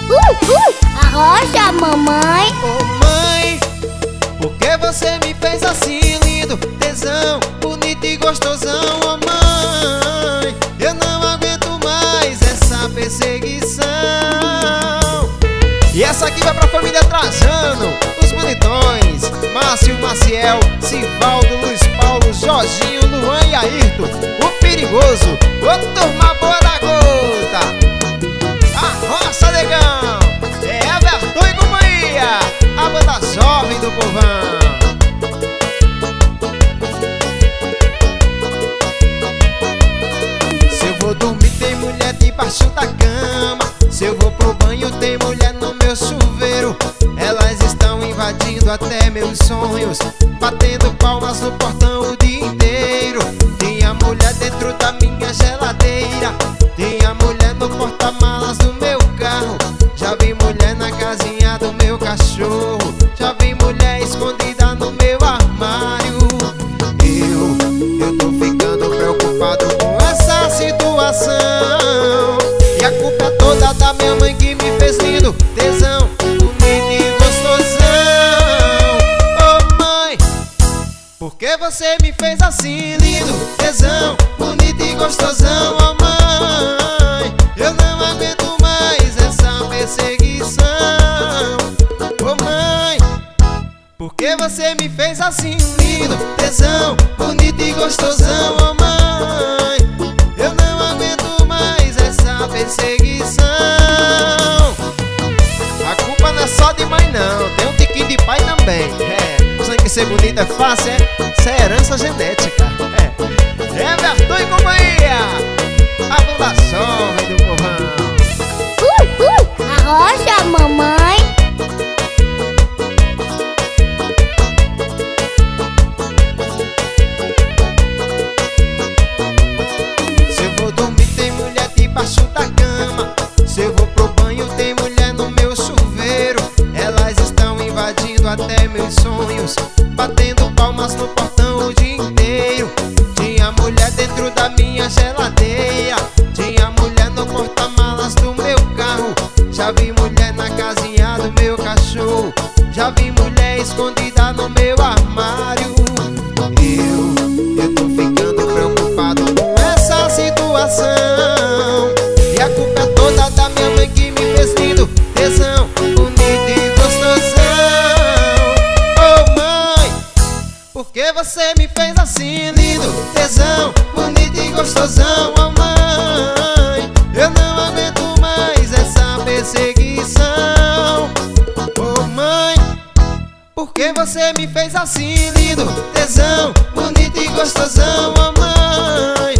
Arrocha, mamãe. Ô mãe, por que você me fez assim lindo? Tesão, bonito e gostosão. Ô mãe, eu não aguento mais essa perseguição. E essa aqui vai pra família Trajano, os bonitões: Márcio, Maciel, Sivaldo, Luiz Paulo, Jorginho, Luan e Ayrton, o perigoso, ô turma boa da gota. Arroça, negão, é Everton e companhia, a banda jovem do povão. Se eu vou dormir tem mulher debaixo da cama, se eu vou pro banho tem mulher no meu chuveiro. Elas estão invadindo até meus sonhos, batendo palmas no portão o dia inteiro. Tinha mulher dentro da minha geladeira, tinha mulher no porta-malas do meu carro. Já vi mulher na casinha do meu cachorro, já vi mulher escondida no meu armário. Eu tô ficando preocupado com essa situação, e a culpa é toda da minha mãe que me fez lindo, tesão, bonito e gostosão. Ô mãe, por que você me fez assim lindo, tesão, bonito e gostosão? Ô mãe, eu não aguento mais essa perseguição. Ô mãe, por que você me fez assim lindo, tesão, bonito e gostosão? Ô mãe, eu não aguento mais essa perseguição. A culpa não é só de mãe não, tem um tiquinho de pai também. Você que ser bonito é fácil, isso é herança genética. Everton e companhia, a banda jovem do povão. Arrocha, mamãe. Se eu vou dormir tem mulher debaixo da cama, se eu vou pro banho tem mulher no meu chuveiro. Elas estão invadindo até meus sonhos, batendo palmas no portão o dia inteiro. Tinha mulher dentro da minha geladeira, tinha mulher no porta-malas do meu carro. Já vi mulher na casinha do meu cachorro, já vi mulher escondida no meu armário. Eu tô ficando preocupado com essa situação, e a culpa é toda da minha mãe que me fez lindo, tesão, bonito e gostosão. Ô mãe, por que você me fez assim lindo, tesão, bonito e gostosão? Ô mãe, eu não aguento mais essa perseguição. Ô mãe, por que você me fez assim lindo, tesão, bonito e gostosão? Ô mãe,